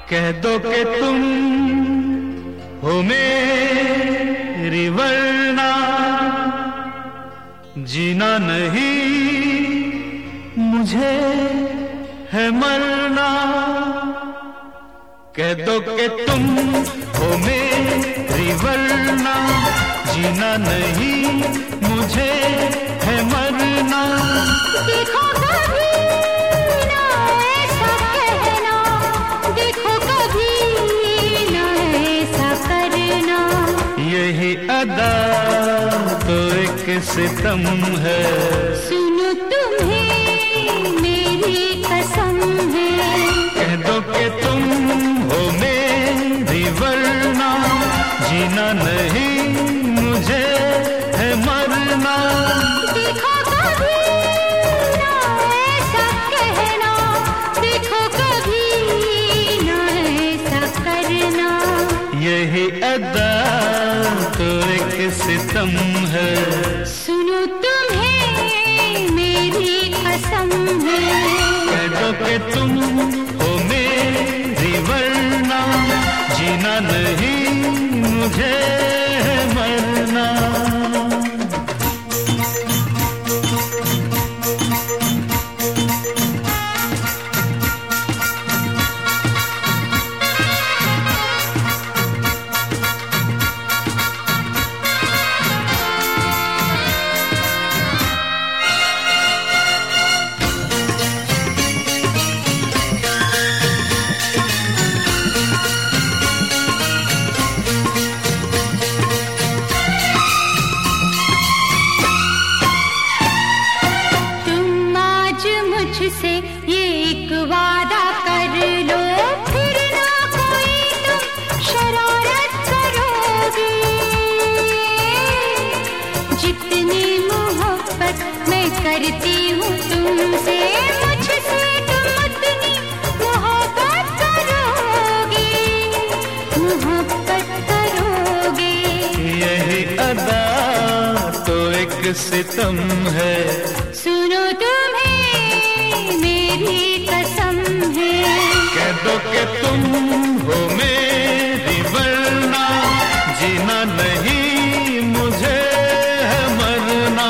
कह दो कि तुम हो मेरी वरना जीना नहीं मुझे है मरना। कह दो कि तुम हो मेरी वरना जीना नहीं मुझे है मरना। देखो कभी ना ऐसा कहना, देखो कभी ना ऐसा करना। यही अदा तो एक सितम है। सुनो तुम्हें मेरी कसम है। कह दो कि तुम हो मेरी वरना जीना नहीं मुझे है मरना। देखो कभी ना ऐसा कहना, देखो कभी ना ऐसा करना। यही अदा तो एक सितम है। सुनो तुम्हें मेरी कसम है। कह दो कि तुम हो मेरी वरना जीना नहीं मुझे है मरना। मुझसे ये एक वादा कर लो, फिर ना कोई तुम शरारत करोगे। जितनी मोहब्बत मैं करती हूँ तुमसे, मुझसे तुम उतनी मोहब्बत करोगे, मोहब्बत करोगे। यही अदा तो एक सितम है। सुनो तुम्हें मेरी कसम है। कह दो कि तुम हो मेरी वरना जीना नहीं मुझे है मरना।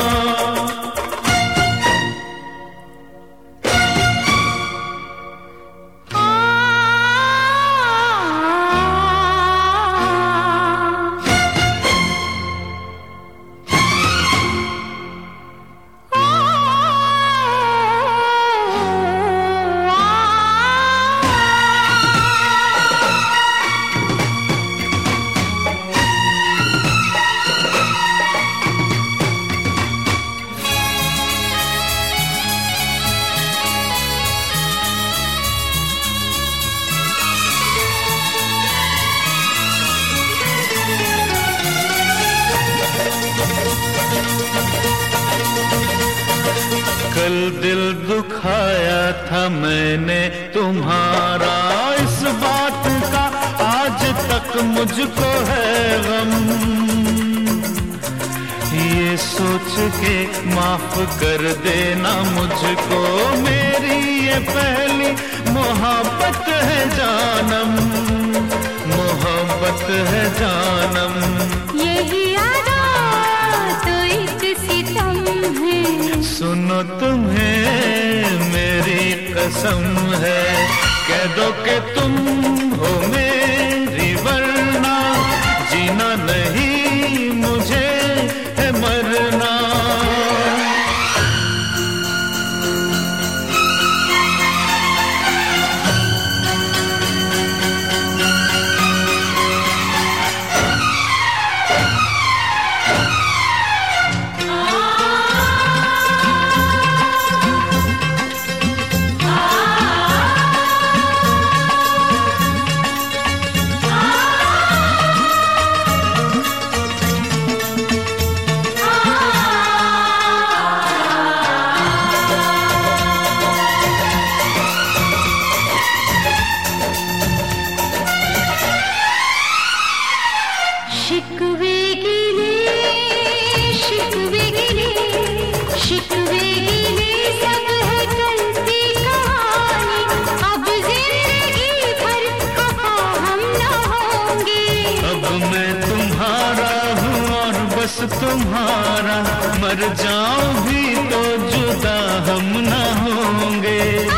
कल दिल दुखाया था मैंने तुम्हारा, इस बात का आज तक मुझको है गम। ये सोच के माफ कर देना मुझको, मेरी ये पहली मोहब्बत है जानम, मोहब्बत है जानम। यही अदा तो एक सितम है। सुनो तुम्हें मेरी कसम है। कह दो कि तुम हो मेरी वरना जीना नहीं मुझे है मरना। तुम्हारा, मर जाऊं भी तो जुदा हम न होंगे।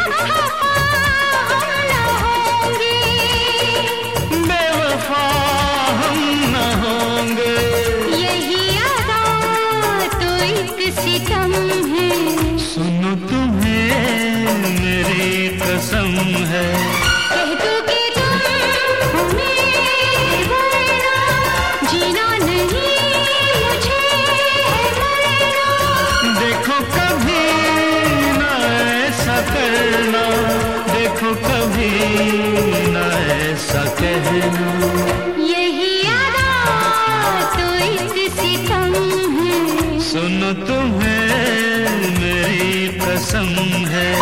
बेवफा हम न होंगे। यही अदा तो एक सितम है। सुनो तुम्हें मेरी कसम है, कह दो कि तुम हो मेरे वरना, जीना नहीं मुझे है मरना। देखो कभी न ऐसा करना, देखो कभी न ऐसा कहना। यही अदा तो एक सितम है। सुनो तुम्हें